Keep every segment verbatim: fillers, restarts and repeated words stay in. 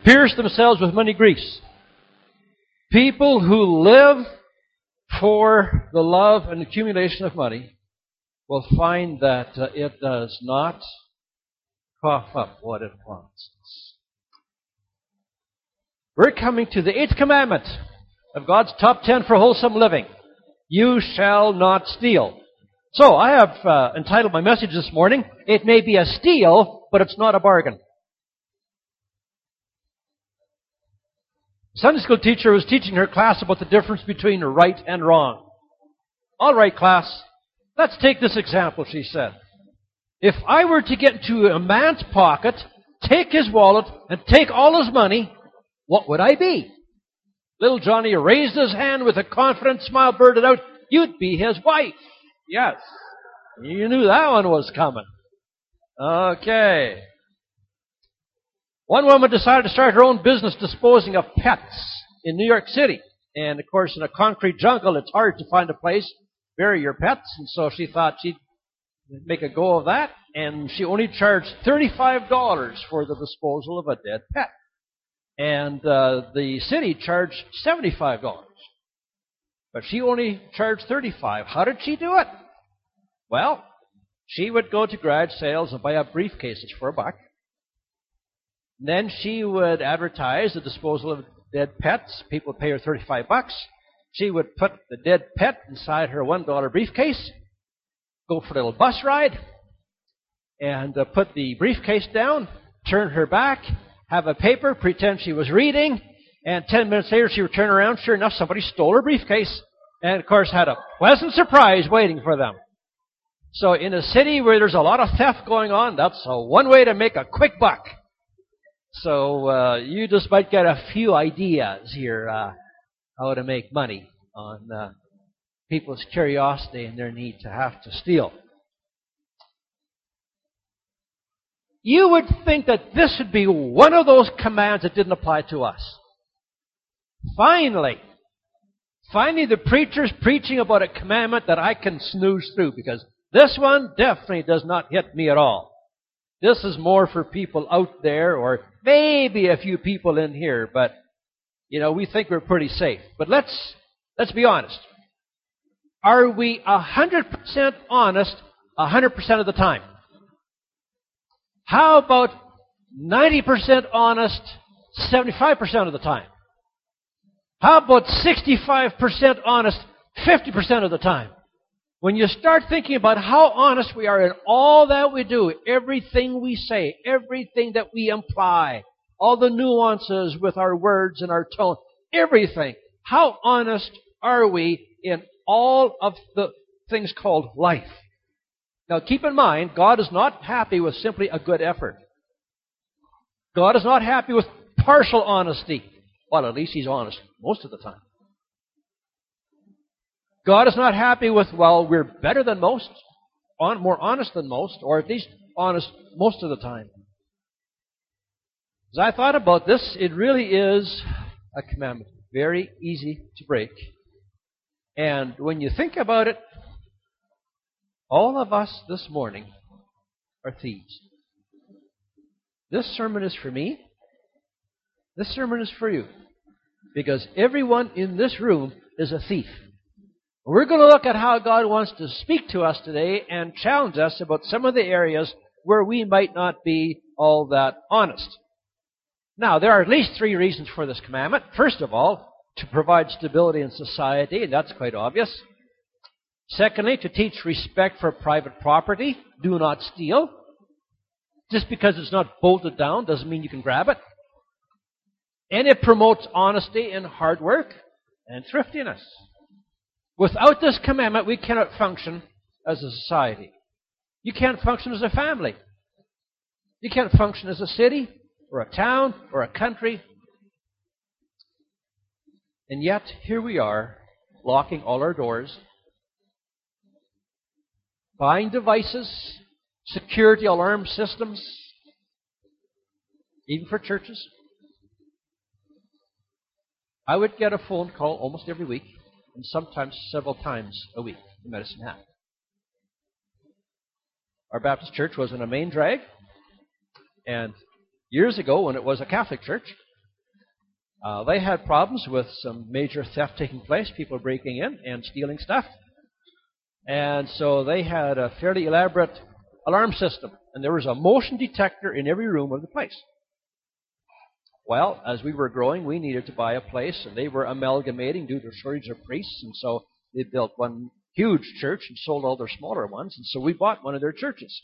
pierce themselves with money grease. People who live for the love and accumulation of money will find that uh, it does not cough up what it promises. We're coming to the eighth commandment of God's top ten for wholesome living. You shall not steal. So I have uh, entitled my message this morning, It May Be a Steal, but It's Not a Bargain. Sunday school teacher was teaching her class about the difference between right and wrong. All right, class, let's take this example, she said. If I were to get into a man's pocket, take his wallet, and take all his money, what would I be? Little Johnny raised his hand with a confident smile, blurted out, you'd be his wife. Yes, you knew that one was coming. Okay. One woman decided to start her own business disposing of pets in New York City. And, of course, in a concrete jungle, it's hard to find a place to bury your pets. And so she thought she'd make a go of that. And she only charged thirty-five dollars for the disposal of a dead pet. And uh, the city charged seventy-five dollars. But she only charged thirty-five dollars. How did she do it? Well, she would go to garage sales and buy up briefcases for a buck. Then she would advertise the disposal of dead pets. People would pay her thirty-five bucks. She would put the dead pet inside her one dollar briefcase, go for a little bus ride, and uh, put the briefcase down, turn her back, have a paper, pretend she was reading, and ten minutes later she would turn around. Sure enough, somebody stole her briefcase, and of course had a pleasant surprise waiting for them. So in a city where there's a lot of theft going on, that's a one way to make a quick buck. So uh, you just might get a few ideas here uh, how to make money on uh, people's curiosity and their need to have to steal. You would think that this would be one of those commands that didn't apply to us. Finally, finally the preacher's preaching about a commandment that I can snooze through, because this one definitely does not hit me at all. This is more for people out there, or maybe a few people in here, but, you know, we think we're pretty safe. But let's, let's be honest. Are we one hundred percent honest one hundred percent of the time? How about ninety percent honest seventy-five percent of the time? How about sixty-five percent honest fifty percent of the time? When you start thinking about how honest we are in all that we do, everything we say, everything that we imply, all the nuances with our words and our tone, everything, how honest are we in all of the things called life? Now keep in mind, God is not happy with simply a good effort. God is not happy with partial honesty. Well, at least He's honest most of the time. God is not happy with, well, we're better than most, on, more honest than most, or at least honest most of the time. As I thought about this, it really is a commandment. Very easy to break. And when you think about it, all of us this morning are thieves. This sermon is for me. This sermon is for you. Because everyone in this room is a thief. We're going to look at how God wants to speak to us today and challenge us about some of the areas where we might not be all that honest. Now, there are at least three reasons for this commandment. First of all, to provide stability in society, and that's quite obvious. Secondly, to teach respect for private property. Do not steal. Just because it's not bolted down doesn't mean you can grab it. And it promotes honesty and hard work and thriftiness. Without this commandment, we cannot function as a society. You can't function as a family. You can't function as a city or a town or a country. And yet, here we are, locking all our doors, buying devices, security alarm systems, even for churches. I would get a phone call almost every week, and sometimes several times a week in Medicine Hat. Our Baptist church was in a main drag, and years ago when it was a Catholic church, Uh, they had problems with some major theft taking place, people breaking in and stealing stuff. And so they had a fairly elaborate alarm system. And there was a motion detector in every room of the place. Well, as we were growing, we needed to buy a place, and they were amalgamating due to a shortage of priests. And so they built one huge church and sold all their smaller ones. And so we bought one of their churches.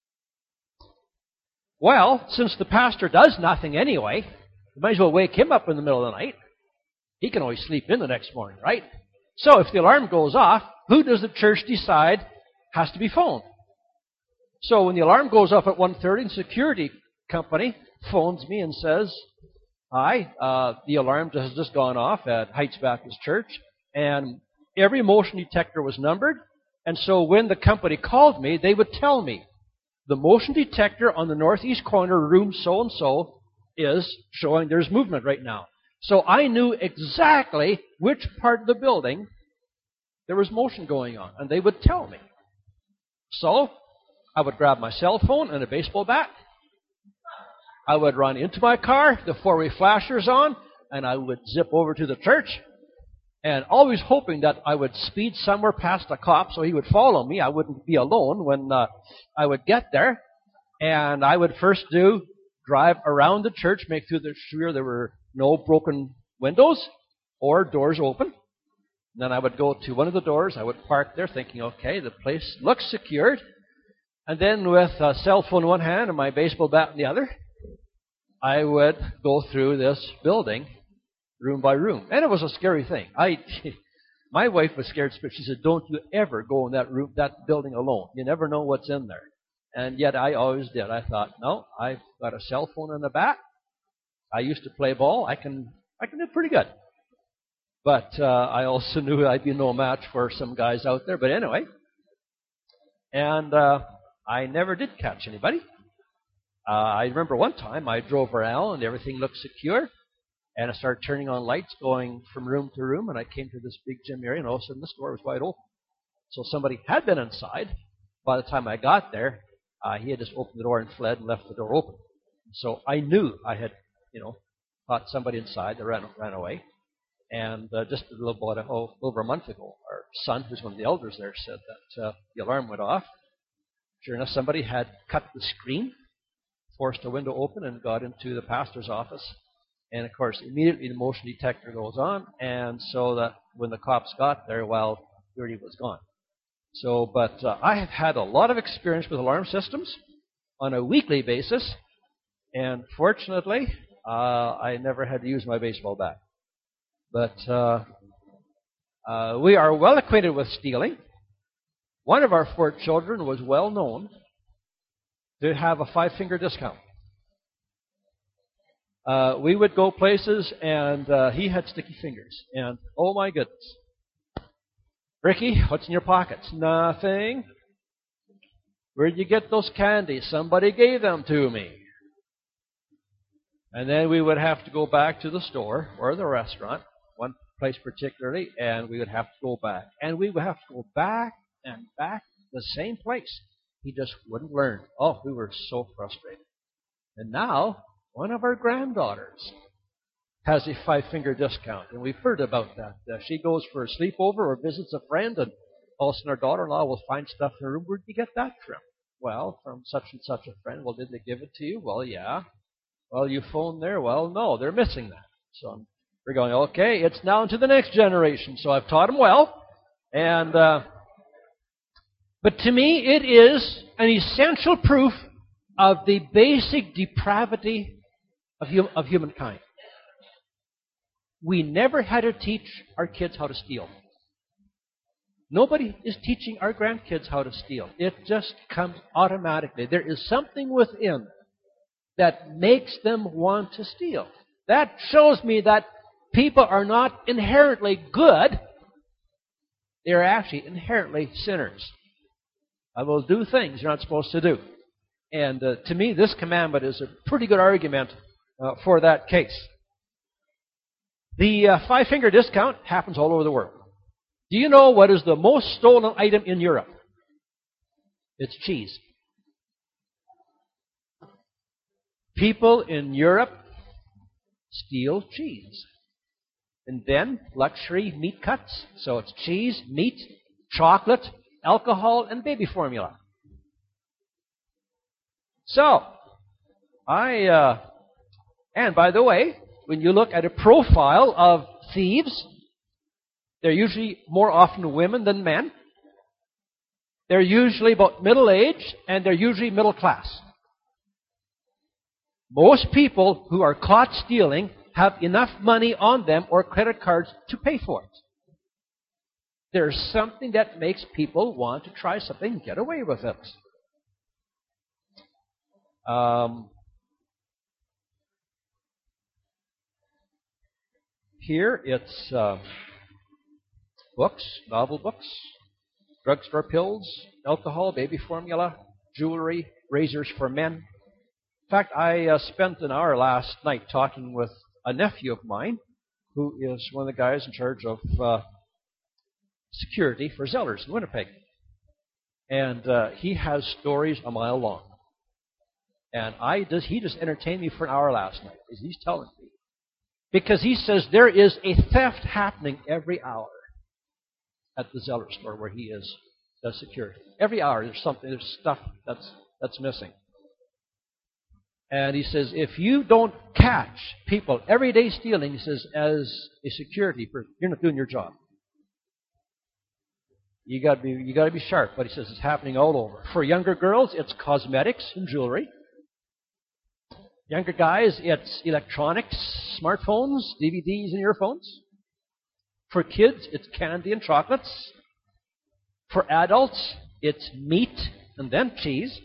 Well, since the pastor does nothing anyway, you might as well wake him up in the middle of the night. He can always sleep in the next morning, right? So if the alarm goes off, who does the church decide has to be phoned? So when the alarm goes off at one thirty, the security company phones me and says, hi, uh, the alarm has just gone off at Heights Baptist Church, and every motion detector was numbered, and so when the company called me, they would tell me, the motion detector on the northeast corner, room so-and-so, is showing there's movement right now. So I knew exactly which part of the building there was motion going on, and they would tell me. So I would grab my cell phone and a baseball bat. I would run into my car, the four-way flashers on, and I would zip over to the church, and always hoping that I would speed somewhere past a cop so he would follow me. I wouldn't be alone when uh, I would get there. And I would first do drive around the church, make sure there were no broken windows or doors open. And then I would go to one of the doors. I would park there thinking, okay, the place looks secured. And then with a cell phone in one hand and my baseball bat in the other, I would go through this building room by room. And it was a scary thing. I, my wife was scared. She said, don't you ever go in that room, that building alone. You never know what's in there. And yet I always did. I thought, no, I've got a cell phone and a bat. I used to play ball. I can I can do pretty good. But uh, I also knew I'd be no match for some guys out there. But anyway, and uh, I never did catch anybody. Uh, I remember one time I drove around and everything looked secure. And I started turning on lights, going from room to room, and I came to this big gym area, and all of a sudden this door was wide open. So somebody had been inside. By the time I got there, uh, he had just opened the door and fled and left the door open. So I knew I had, you know, caught somebody inside that ran, ran away. And uh, just a little about oh, over a month ago, our son, who's one of the elders there, said that uh, the alarm went off. Sure enough, somebody had cut the screen, forced a window open, and got into the pastor's office. And, of course, immediately the motion detector goes on, and so that when the cops got there, well, Gertie was gone. So, but uh, I have had a lot of experience with alarm systems on a weekly basis, and fortunately, uh, I never had to use my baseball bat. But uh, uh, we are well acquainted with stealing. One of our four children was well known to have a five-finger discount. Uh, we would go places, and uh, he had sticky fingers. And, oh, my goodness. Ricky, what's in your pockets? Nothing. Where'd you get those candies? Somebody gave them to me. And then we would have to go back to the store or the restaurant, one place particularly, and we would have to go back. And we would have to go back and back to the same place. He just wouldn't learn. Oh, we were so frustrated. And now, one of our granddaughters has a five-finger discount, and we've heard about that. Uh, she goes for a sleepover or visits a friend, and all of a sudden our daughter-in-law will find stuff in her room. Where'd you get that from? Well, from such and such a friend. Well, did they give it to you? Well, yeah. Well, you phoned there? Well, no, they're missing that. So we're going, okay, it's now to the next generation. So I've taught them well. And uh, but to me, it is an essential proof of the basic depravity of, hum- of humankind. We never had to teach our kids how to steal. Nobody is teaching our grandkids how to steal. It just comes automatically. There is something within that makes them want to steal. That shows me that people are not inherently good. They're actually inherently sinners. I will do things you're not supposed to do. And uh, to me, this commandment is a pretty good argument uh, for that case. The uh, five-finger discount happens all over the world. Do you know what is the most stolen item in Europe? It's cheese. People in Europe steal cheese. And then luxury meat cuts. So it's cheese, meat, chocolate, alcohol, and baby formula. So, I, uh, and by the way, when you look at a profile of thieves, they're usually more often women than men. They're usually about middle age, and they're usually middle class. Most people who are caught stealing have enough money on them or credit cards to pay for it. There's something that makes people want to try something and get away with it. Um, here it's uh, books, novel books, drugstore pills, alcohol, baby formula, jewelry, razors for men. In fact, I uh, spent an hour last night talking with a nephew of mine who is one of the guys in charge of uh, security for Zellers in Winnipeg. And uh, he has stories a mile long. And I just, he just entertained me for an hour last night, as he's telling me. Because he says there is a theft happening every hour at the Zeller store where he is the security. Every hour there's something, there's stuff that's that's missing. And he says, if you don't catch people every day stealing, he says, as a security person, you're not doing your job. You got to be you got to be sharp. But he says it's happening all over. For younger girls, it's cosmetics and jewelry. Younger guys, it's electronics, smartphones, D V Ds, and earphones. For kids, it's candy and chocolates. For adults, it's meat and then cheese.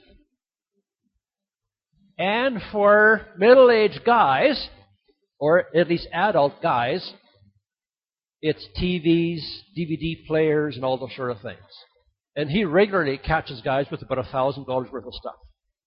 And for middle-aged guys, or at least adult guys, it's T Vs, D V D players, and all those sort of things. And he regularly catches guys with about one thousand dollars worth of stuff.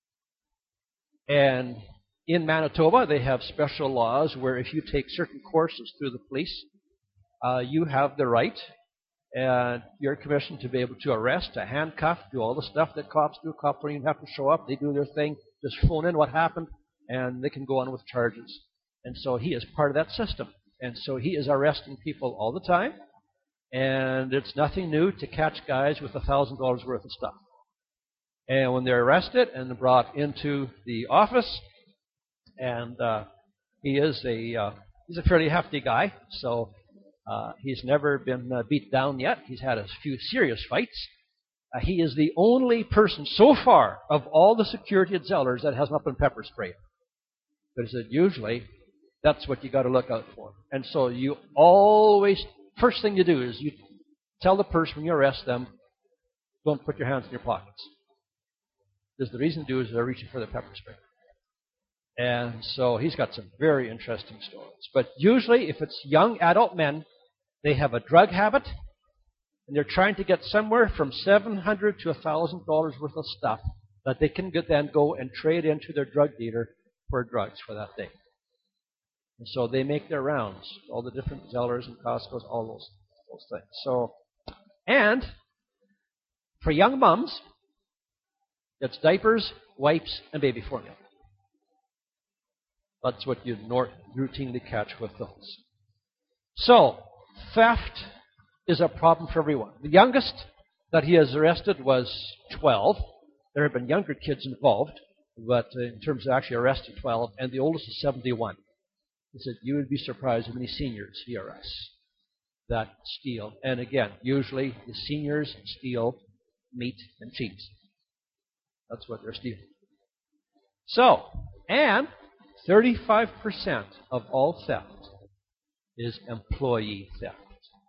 And in Manitoba, they have special laws where if you take certain courses through the police, uh, you have the right and you're commissioned to be able to arrest, to handcuff, do all the stuff that cops do. Cops don't even have to show up. They do their thing. Just phone in what happened, and they can go on with charges. And so he is part of that system. And so he is arresting people all the time. And it's nothing new to catch guys with one thousand dollars worth of stuff. And when they're arrested and brought into the office, and uh, he is a uh, he's a fairly hefty guy, so uh, he's never been uh, beat down yet. He's had a few serious fights. Uh, he is the only person so far of all the security at Zellers that has not been pepper sprayed. But he said usually that's what you got to look out for. And so you always, first thing you do is you tell the person when you arrest them, don't put your hands in your pockets. Because the reason to do is they're reaching for the pepper spray. And so he's got some very interesting stories. But usually if it's young adult men, they have a drug habit, and they're trying to get somewhere from seven hundred dollars to one thousand dollars worth of stuff that they can get, then go and trade into their drug dealer for drugs for that day. And so they make their rounds, all the different Zellers and Costco's, all those, those things. So, and for young mums, it's diapers, wipes, and baby formula. That's what you routinely catch with those. So, theft is a problem for everyone. The youngest that he has arrested was twelve. There have been younger kids involved, but in terms of actually arrested, twelve, and the oldest is seventy-one. He said, you would be surprised how many seniors he arrests that steal. And again, usually the seniors steal meat and cheese. That's what they're stealing. So, and thirty-five percent of all theft is employee theft.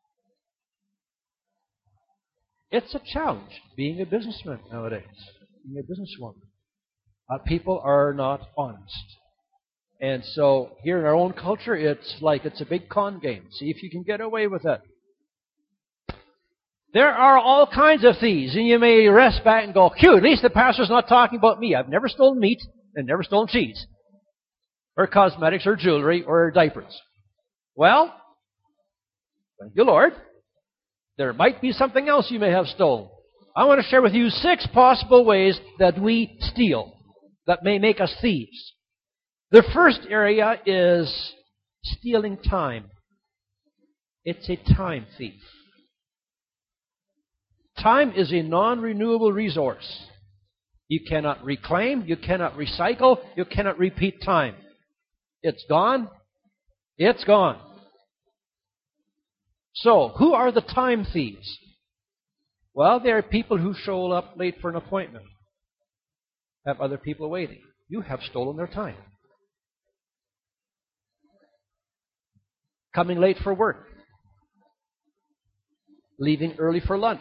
It's a challenge being a businessman nowadays, being a businesswoman. Uh, people are not honest. And so here in our own culture, it's like it's a big con game. See if you can get away with it. There are all kinds of thieves, and you may rest back and go, "Phew, at least the pastor's not talking about me. I've never stolen meat and never stolen cheese, or cosmetics, or jewelry, or diapers." Well, thank you, Lord. There might be something else you may have stolen. I want to share with you six possible ways that we steal that may make us thieves. The first area is stealing time. It's a time thief. Time is a non-renewable resource. You cannot reclaim, you cannot recycle, you cannot repeat time. It's gone. It's gone. So, who are the time thieves? Well, they are people who show up late for an appointment, have other people waiting. You have stolen their time. Coming late for work. Leaving early for lunch.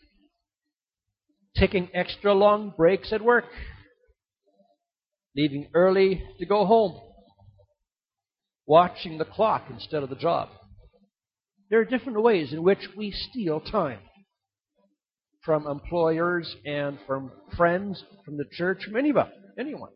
Taking extra long breaks at work. Leaving early to go home. Watching the clock instead of the job. There are different ways in which we steal time. From employers and from friends, from the church, from anybody, anyone.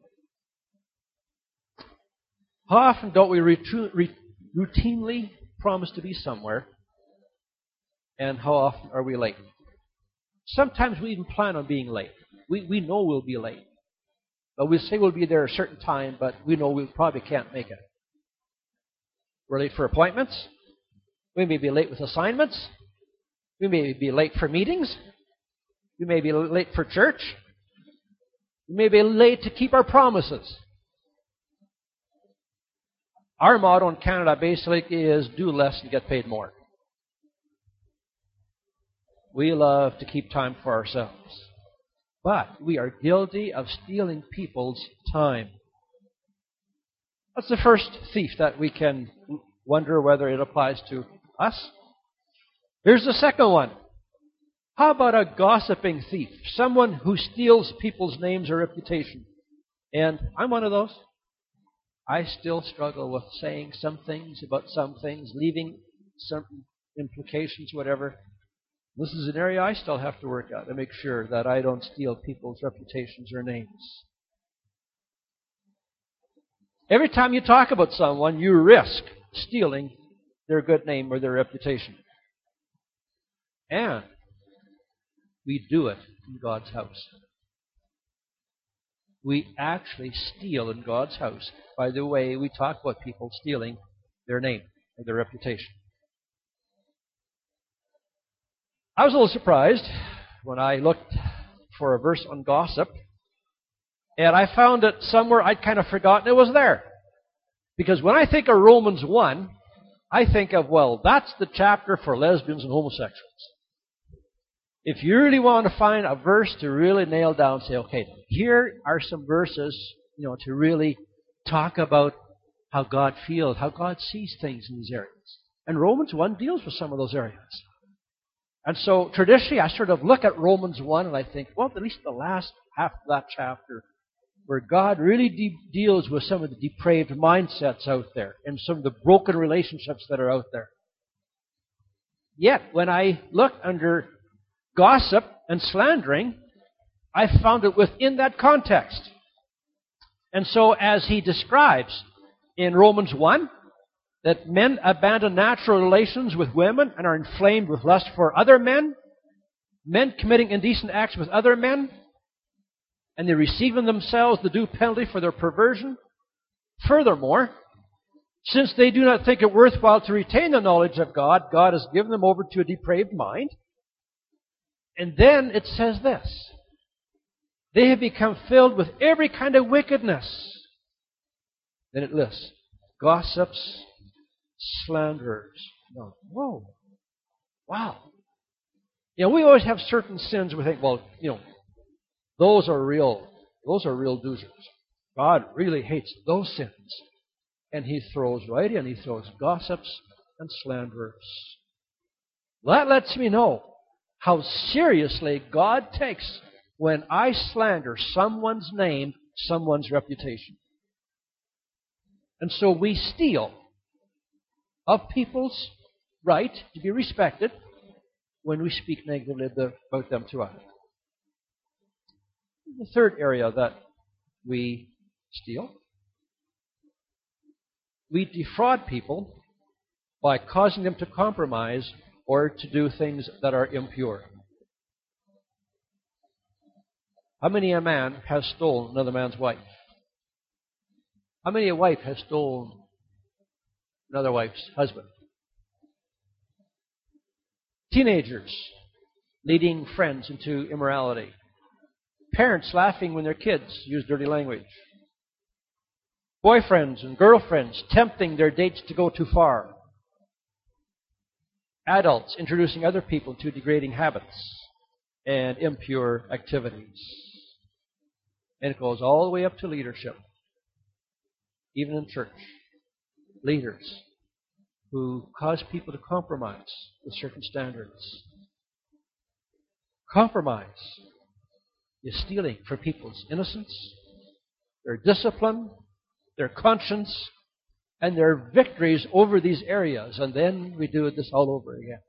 How often don't we routinely promise to be somewhere, and how often are we late? Sometimes we even plan on being late. We, we know we'll be late. But we say we'll be there a certain time, but we know we probably can't make it. We're late for appointments. We may be late with assignments. We may be late for meetings. We may be late for church. We may be late to keep our promises. Our motto in Canada basically is do less and get paid more. We love to keep time for ourselves. But we are guilty of stealing people's time. That's the first thief that we can wonder whether it applies to us. Here's the second one. How about a gossiping thief? Someone who steals people's names or reputation. And I'm one of those. I still struggle with saying some things about some things, leaving some implications, whatever. This is an area I still have to work out to make sure that I don't steal people's reputations or names. Every time you talk about someone, you risk stealing their good name or their reputation. And we do it in God's house. We actually steal in God's house by the way we talk about people stealing their name or their reputation. I was a little surprised when I looked for a verse on gossip, and I found it somewhere I'd kind of forgotten it was there. Because when I think of Romans one, I think of, well, that's the chapter for lesbians and homosexuals. If you really want to find a verse to really nail down, say, okay, here are some verses, you know, to really talk about how God feels, how God sees things in these areas. And Romans one deals with some of those areas. And so traditionally, I sort of look at Romans one and I think, well, at least the last half of that chapter, where God really de- deals with some of the depraved mindsets out there and some of the broken relationships that are out there. Yet, when I look under gossip and slandering, I found it within that context. And so as he describes in Romans one, that men abandon natural relations with women and are inflamed with lust for other men, men committing indecent acts with other men, and they receive in themselves the due penalty for their perversion. Furthermore, since they do not think it worthwhile to retain the knowledge of God, God has given them over to a depraved mind. And then it says this, they have become filled with every kind of wickedness. Then it lists, gossips, slanderers. No. Whoa. Wow. You know, we always have certain sins we think, well, you know, those are real, those are real doozers. God really hates those sins. And he throws right in, he throws gossips and slanderers. That lets me know how seriously God takes when I slander someone's name, someone's reputation. And so we steal of people's right to be respected when we speak negatively about them to others. The third area that we steal, we defraud people by causing them to compromise or to do things that are impure. How many a man has stolen another man's wife? How many a wife has stolen another wife's husband? Teenagers leading friends into immorality. Parents laughing when their kids use dirty language. Boyfriends and girlfriends tempting their dates to go too far. Adults introducing other people to degrading habits and impure activities. And it goes all the way up to leadership, even in church. Leaders who cause people to compromise with certain standards. Compromise is stealing from people's innocence, their discipline, their conscience, and their victories over these areas. And then we do this all over again.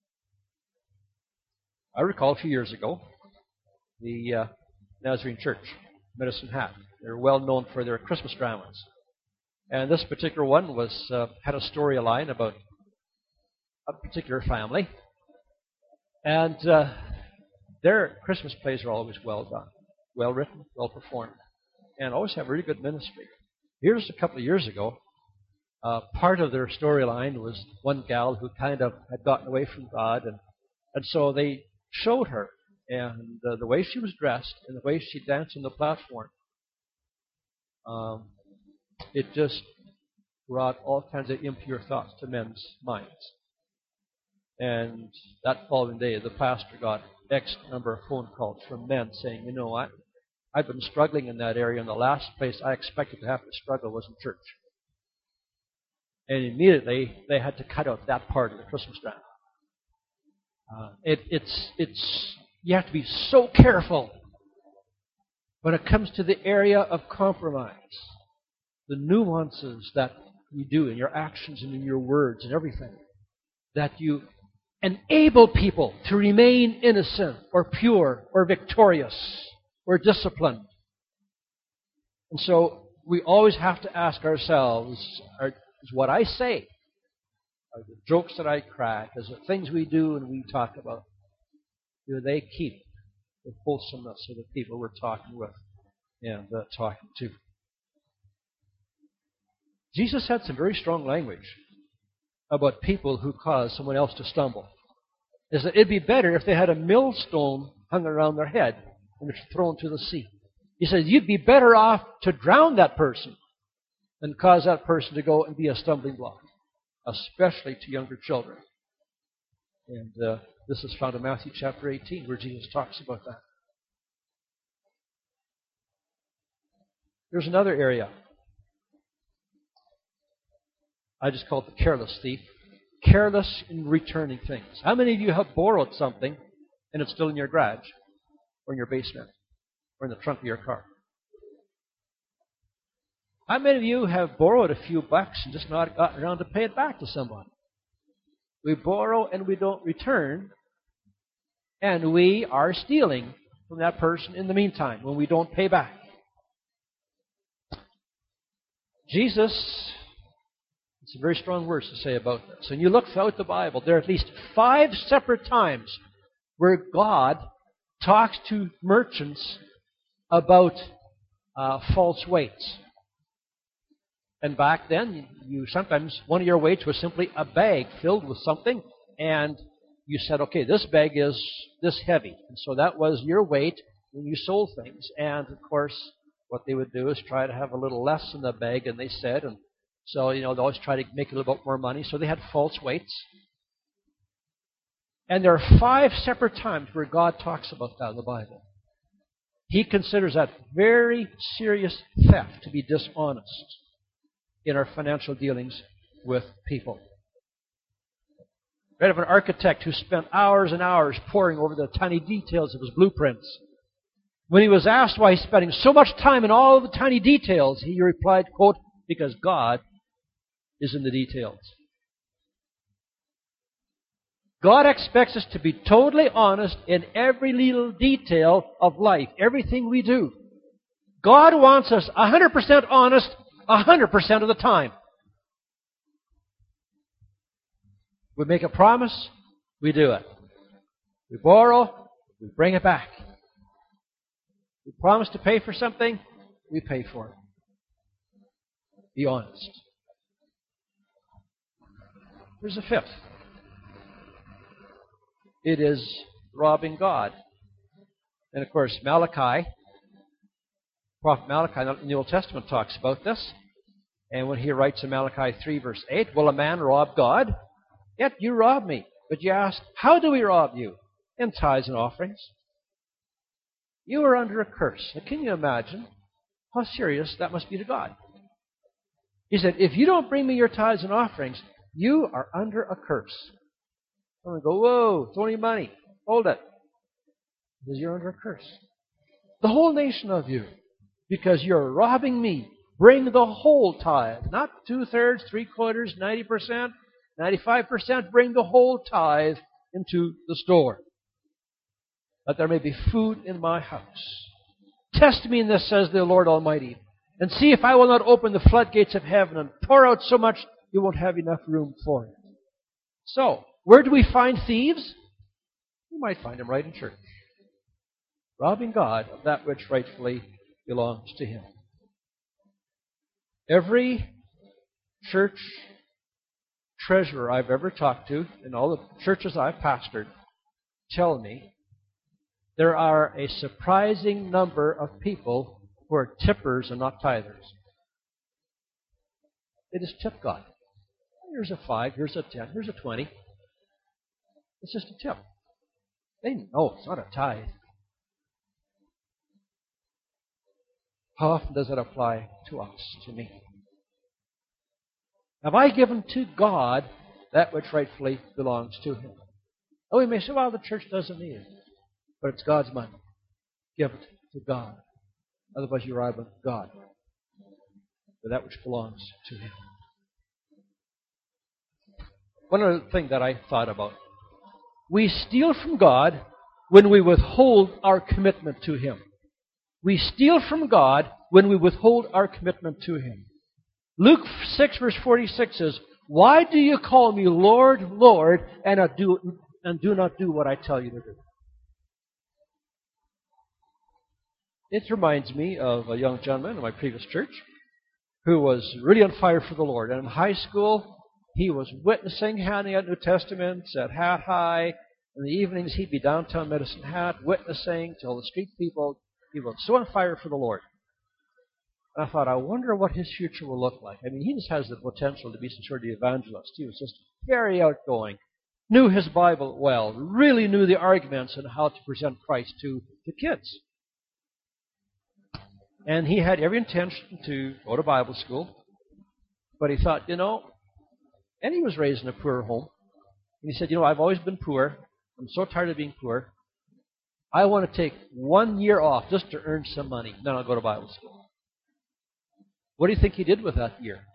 I recall a few years ago, the uh, Nazarene Church, Medicine Hat. They're well known for their Christmas dramas. And this particular one was uh, had a storyline about a particular family. And uh, their Christmas plays are always well done, well written, well performed, and always have really good ministry. Here's a couple of years ago, uh, part of their storyline was one gal who kind of had gotten away from God, and, and so they showed her, and uh, the way she was dressed and the way she danced on the platform, um, it just brought all kinds of impure thoughts to men's minds. And that following day, the pastor got X number of phone calls from men saying, you know what, I've been struggling in that area, and the last place I expected to have to struggle was in church. And immediately, they had to cut out that part of the Christmas drama. Uh, it, it's, it's, you have to be so careful when it comes to the area of compromise. The nuances that you do in your actions and in your words and everything. That you enable people to remain innocent or pure or victorious or disciplined. And so we always have to ask ourselves, are, is what I say, are the jokes that I crack, is the things we do and we talk about, do they keep the wholesomeness of the people we're talking with and uh, talking to? Jesus had some very strong language about people who cause someone else to stumble. Is that it'd be better if they had a millstone hung around their head and was thrown to the sea. He says you'd be better off to drown that person than cause that person to go and be a stumbling block, especially to younger children. And uh, this is found in Matthew chapter eighteen, where Jesus talks about that. There's another area. I just call it the careless thief. Careless in returning things. How many of you have borrowed something and it's still in your garage or in your basement or in the trunk of your car? How many of you have borrowed a few bucks and just not gotten around to pay it back to someone? We borrow and we don't return, and we are stealing from that person in the meantime when we don't pay back. Jesus, it's very strong words to say about this. And you look throughout the Bible, there are at least five separate times where God talks to merchants about uh, false weights. And back then, you sometimes one of your weights was simply a bag filled with something, and you said, okay, this bag is this heavy. And so that was your weight when you sold things. And of course, what they would do is try to have a little less in the bag, and they said, and so, you know, they always try to make a little bit more money. So they had false weights. And there are five separate times where God talks about that in the Bible. He considers that very serious theft, to be dishonest in our financial dealings with people. I read of an architect who spent hours and hours poring over the tiny details of his blueprints. When he was asked why he's spending so much time in all the tiny details, he replied, quote, because God is in the details. God expects us to be totally honest in every little detail of life, everything we do. God wants us one hundred percent honest one hundred percent of the time. We make a promise, we do it. We borrow, we bring it back. We promise to pay for something, we pay for it. Be honest. Here's a fifth. it is robbing God. And of course, Malachi, Prophet Malachi in the Old Testament talks about this. And when he writes in Malachi three, verse eight, will a man rob God? Yet you rob me. But you ask, how do we rob you? In tithes and offerings. You are under a curse. Now, can you imagine how serious that must be to God? He said, if you don't bring me your tithes and offerings, you are under a curse. I'm going to go, whoa, it's only money. Hold it. Because you're under a curse. The whole nation of you. Because you're robbing me. Bring the whole tithe. Not two-thirds, three-quarters, ninety percent, ninety-five percent. Bring the whole tithe into the store, that there may be food in my house. Test me in this, says the Lord Almighty, and see if I will not open the floodgates of heaven and pour out so much you won't have enough room for it. So, where do we find thieves? We might find them right in church, robbing God of that which rightfully belongs to Him. Every church treasurer I've ever talked to, in all the churches I've pastored, tell me there are a surprising number of people who are tippers and not tithers. They just tip God. Here's a five, here's a ten, here's a twenty. It's just a tip. They know it's not a tithe. How often does it apply to us, to me? Have I given to God that which rightfully belongs to Him? Oh, we may say, well, the church doesn't need it. But it's God's money. Give it to God. Otherwise you're robbing God for that which belongs to Him. One other thing that I thought about. We steal from God when we withhold our commitment to Him. We steal from God when we withhold our commitment to Him. Luke six, verse forty-six says, why do you call me Lord, Lord, and do, and do not do what I tell you to do? It reminds me of a young gentleman in my previous church who was really on fire for the Lord. And in high school, he was witnessing, handing out New Testaments at Hat High. In the evenings, he'd be downtown Medicine Hat, witnessing to all the street people. He was so on fire for the Lord. And I thought, I wonder what his future will look like. I mean, he just has the potential to be some sort of evangelist. He was just very outgoing, knew his Bible well, really knew the arguments and how to present Christ to the kids. And he had every intention to go to Bible school. But he thought, you know, and he was raised in a poor home. And he said, you know, I've always been poor. I'm so tired of being poor. I want to take one year off just to earn some money. Then I'll go to Bible school. What do you think he did with that year?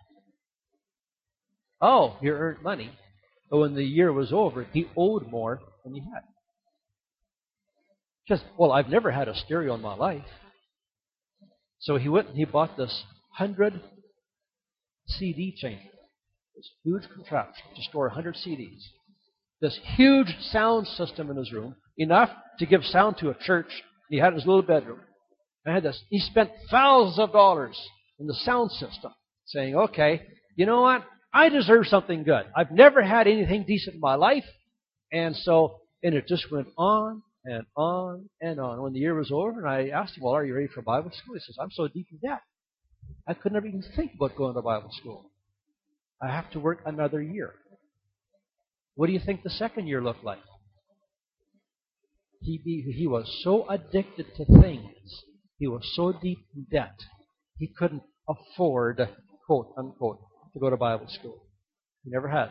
Oh, he earned money. But when the year was over, he owed more than he had. Just, well, I've never had a stereo in my life. So he went and he bought this one hundred C D changer. This huge contraption to store one hundred C Ds. This huge sound system in his room, enough to give sound to a church. He had in his little bedroom. And had this. He spent thousands of dollars in the sound system, saying, okay, you know what? I deserve something good. I've never had anything decent in my life. And so, and it just went on and on and on. When the year was over, and I asked him, well, are you ready for Bible school? He says, I'm so deep in debt. I could never even think about going to Bible school. I have to work another year. What do you think the second year looked like? He, be, he was so addicted to things. He was so deep in debt. He couldn't afford, quote, unquote, to go to Bible school. He never has.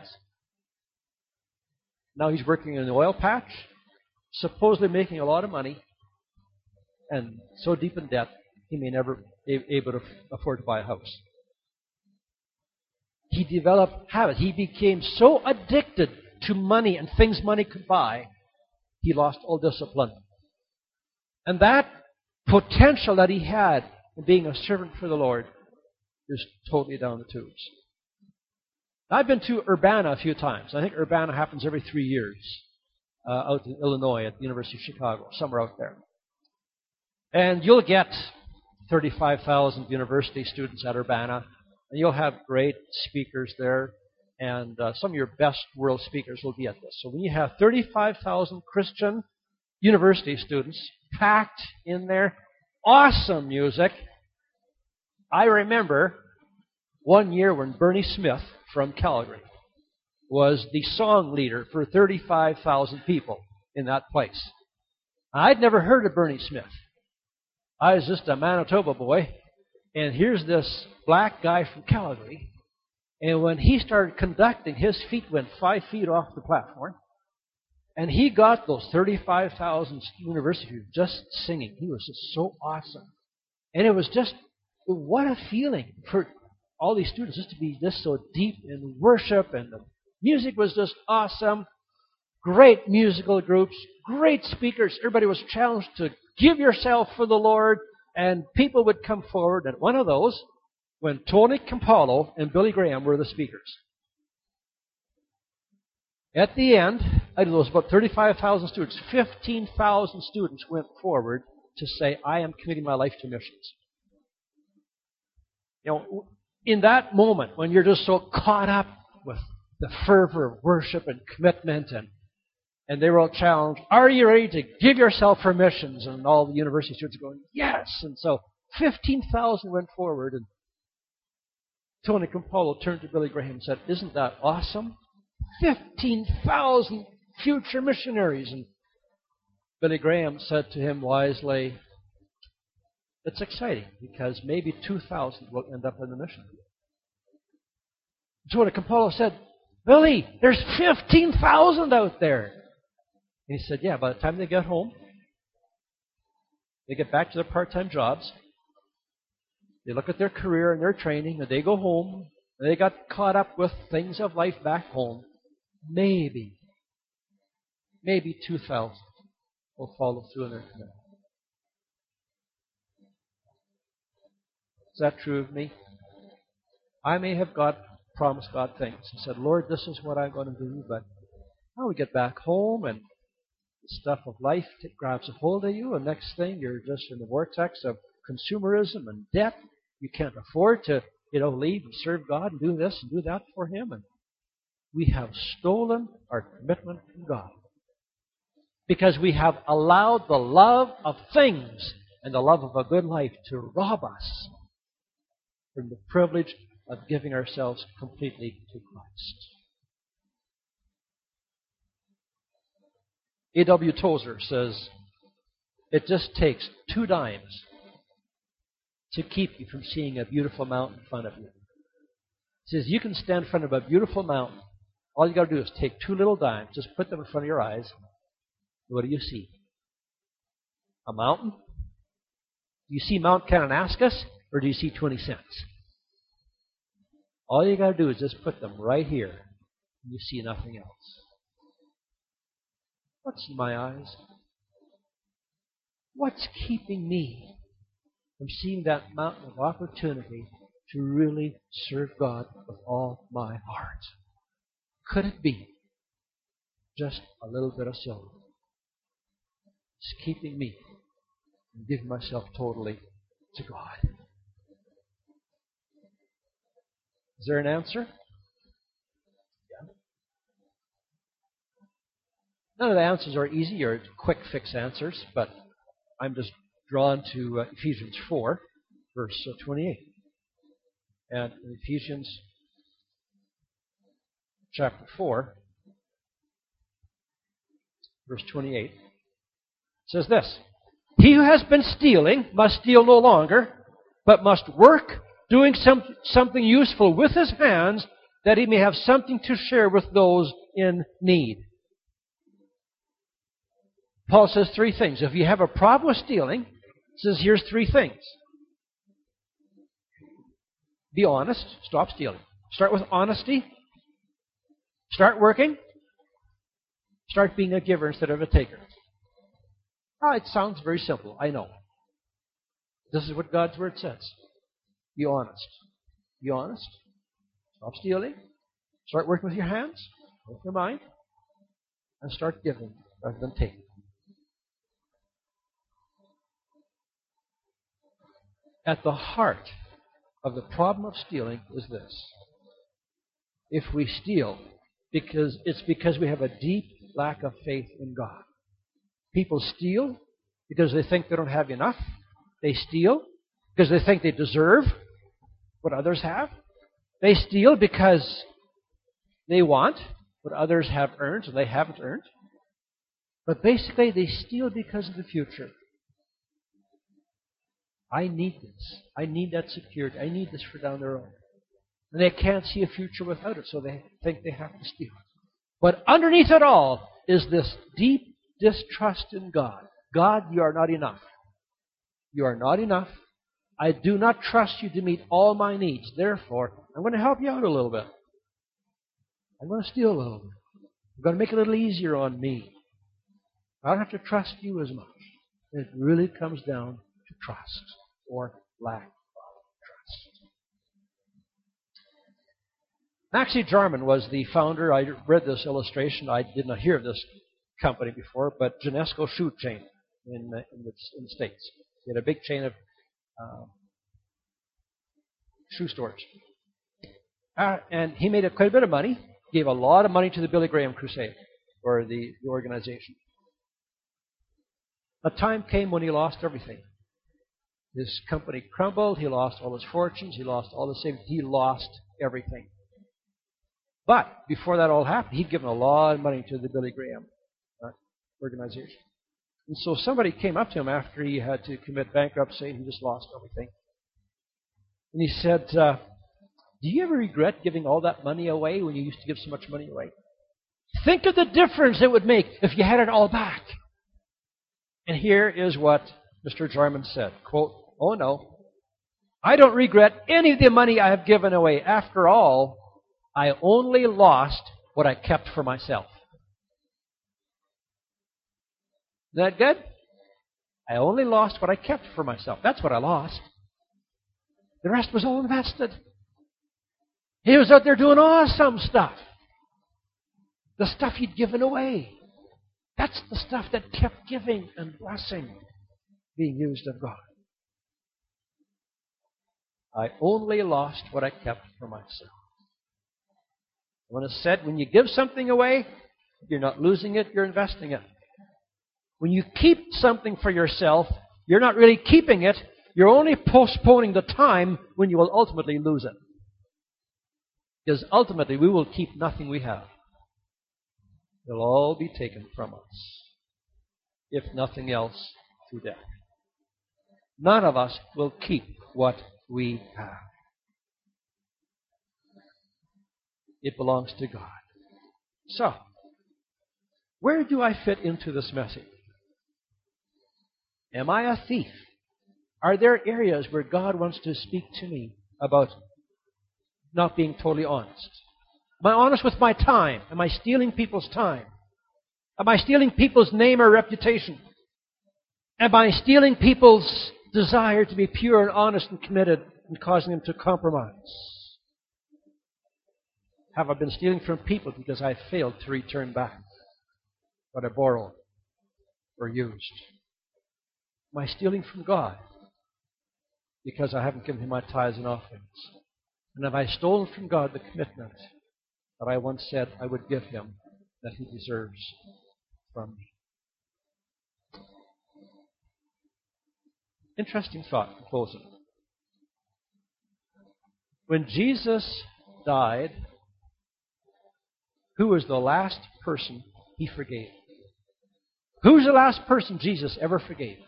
Now he's working in the oil patch, supposedly making a lot of money, and so deep in debt, he may never be able to afford to buy a house. He developed habits. He became so addicted to money and things money could buy, he lost all discipline. And that potential that he had in being a servant for the Lord is totally down the tubes. I've been to Urbana a few times. I think Urbana happens every three years uh, out in Illinois at the University of Chicago, somewhere out there. And you'll get thirty-five thousand university students at Urbana, and you'll have great speakers there. And uh, some of your best world speakers will be at this. So when you have thirty-five thousand Christian university students packed in there, awesome music. I remember one year when Bernie Smith from Calgary was the song leader for thirty-five thousand people in that place. I'd never heard of Bernie Smith. I was just a Manitoba boy, and here's this black guy from Calgary, and when he started conducting, his feet went five feet off the platform, and he got those thirty-five thousand university students just singing. He was just so awesome. And it was just, what a feeling for all these students just to be just so deep in worship, and the music was just awesome. Great musical groups, great speakers. Everybody was challenged to give yourself for the Lord, and people would come forward. And one of those, when Tony Campolo and Billy Graham were the speakers. At the end, out of those about thirty-five thousand students, fifteen thousand students went forward to say, I am committing my life to missions. You know, in that moment, when you're just so caught up with the fervor of worship and commitment, and and they were all challenged, are you ready to give yourself for missions? And all the university students were going, yes! And so fifteen thousand went forward, and Tony Campolo turned to Billy Graham and said, isn't that awesome? fifteen thousand future missionaries. And Billy Graham said to him wisely, it's exciting because maybe two thousand will end up in the mission. Tony Campolo said, Billy, there's fifteen thousand out there. And he said, yeah, by the time they get home, they get back to their part-time jobs, they look at their career and their training, and they go home, and they got caught up with things of life back home, maybe, maybe two thousand will follow through in their commitment. Is that true of me? I may have got promised God things and said, Lord, this is what I'm going to do, but now we get back home and the stuff of life grabs a hold of you, and next thing you're just in the vortex of consumerism and debt. You can't afford to, you know, leave and serve God and do this and do that for Him. And we have stolen our commitment from God because we have allowed the love of things and the love of a good life to rob us from the privilege of giving ourselves completely to Christ. A W Tozer says, it just takes two dimes to keep you from seeing a beautiful mountain in front of you. He says, you can stand in front of a beautiful mountain. All you got to do is take two little dimes, just put them in front of your eyes. What do you see? A mountain? Do you see Mount Kananaskis, or do you see twenty cents? All you got to do is just put them right here, and you see nothing else. What's in my eyes? What's keeping me from seeing that mountain of opportunity to really serve God with all my heart? Could it be just a little bit of silver? It's keeping me from giving myself totally to God. Is there an answer? Yeah. None of the answers are easy or quick fix answers, but I'm just drawn to uh, Ephesians four, verse twenty-eight. And in Ephesians chapter four, verse twenty-eight, it says this, he who has been stealing must steal no longer, but must work, doing some, something useful with his hands, that he may have something to share with those in need. Paul says three things. If you have a problem with stealing, he says here's three things. Be honest. Stop stealing. Start with honesty. Start working. Start being a giver instead of a taker. Oh, it sounds very simple. I know. This is what God's Word says. Be honest. Be honest. Stop stealing. Start working with your hands, with your mind, and start giving rather than taking. At the heart of the problem of stealing is this. if we steal, because it's because we have a deep lack of faith in God. People steal because they think they don't have enough. They steal because they think they deserve what others have. They steal because they want what others have earned and they haven't earned. But basically, they steal because of the future. I need this. I need that security. I need this for down the road. And they can't see a future without it, so they think they have to steal. But underneath it all is this deep distrust in God. God, you are not enough. You are not enough. I do not trust you to meet all my needs. Therefore, I'm going to help you out a little bit. I'm going to steal a little bit. I'm going to make it a little easier on me. I don't have to trust you as much. It really comes down to trust or lack of trust. Maxie Jarman was the founder. I read this illustration. I did not hear of this company before, but Genesco Shoe Chain in, uh, in, the, in the States. They had a big chain of uh, shoe stores. Uh, and he made a, quite a bit of money. Gave a lot of money to the Billy Graham Crusade, or the, the organization. A time came when he lost everything. His company crumbled. He lost all his fortunes. He lost all his savings. He lost everything. But before that all happened, he'd given a lot of money to the Billy Graham uh, organization. And so somebody came up to him after he had to commit bankruptcy and he just lost everything. And he said, uh, do you ever regret giving all that money away when you used to give so much money away? Think of the difference it would make if you had it all back. And here is what Mister Jarman said, quote, oh no, I don't regret any of the money I have given away. After all, I only lost what I kept for myself. Isn't that good? I only lost what I kept for myself. That's what I lost. The rest was all invested. He was out there doing awesome stuff. The stuff he'd given away. That's the stuff that kept giving and blessing being used of God. I only lost what I kept for myself. When it's said, when you give something away, you're not losing it, you're investing it. When you keep something for yourself, you're not really keeping it, you're only postponing the time when you will ultimately lose it. Because ultimately we will keep nothing we have. It'll all be taken from us. If nothing else, through death. None of us will keep what we have. It belongs to God. So, where do I fit into this message? Am I a thief? Are there areas where God wants to speak to me about not being totally honest? Am I honest with my time? Am I stealing people's time? Am I stealing people's name or reputation? Am I stealing people's desire to be pure and honest and committed and causing them to compromise? Have I been stealing from people because I failed to return back what I borrowed or used? Am I stealing from God because I haven't given Him my tithes and offerings? And have I stolen from God the commitment that I once said I would give Him that He deserves from me? Interesting thought in closing. When Jesus died, who was the last person He forgave? Who's the last person Jesus ever forgave?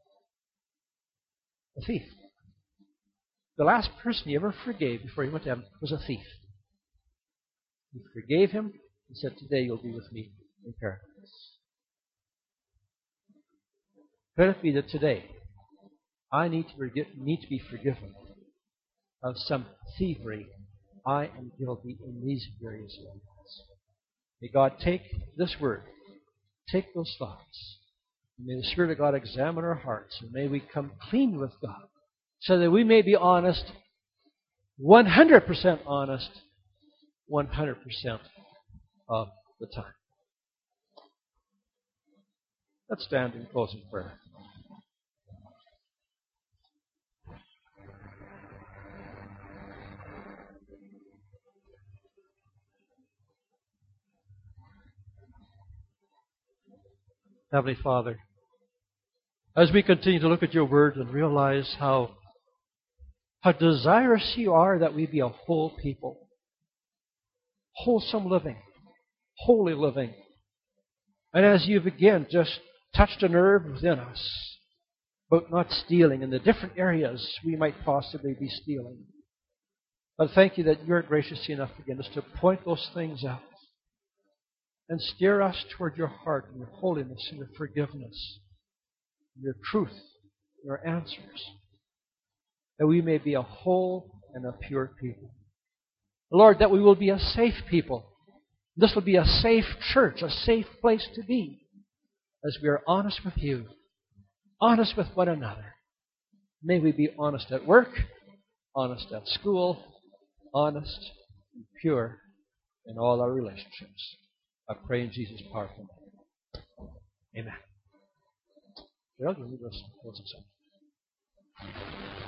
A thief. The last person He ever forgave before He went to heaven was a thief. He forgave him and said, today you'll be with me in paradise. Could it be that today I need to, forgive, need to be forgiven of some thievery I am guilty in these various areas? May God take this word, take those thoughts, and may the Spirit of God examine our hearts, and may we come clean with God, so that we may be honest, one hundred percent honest, one hundred percent of the time. Let's stand in closing prayer. Heavenly Father, as we continue to look at your word and realize how, how desirous you are that we be a whole people, wholesome living, holy living. And as you've again just touched a nerve within us about not stealing in the different areas we might possibly be stealing. But thank you that you're gracious enough again just to point those things out and steer us toward your heart and your holiness and your forgiveness, and your truth, your answers, that we may be a whole and a pure people. Lord, that we will be a safe people. This will be a safe church, a safe place to be, as we are honest with you, honest with one another. May we be honest at work, honest at school, honest and pure in all our relationships. I pray in Jesus' powerful name. Amen. Well, you lead us close us up.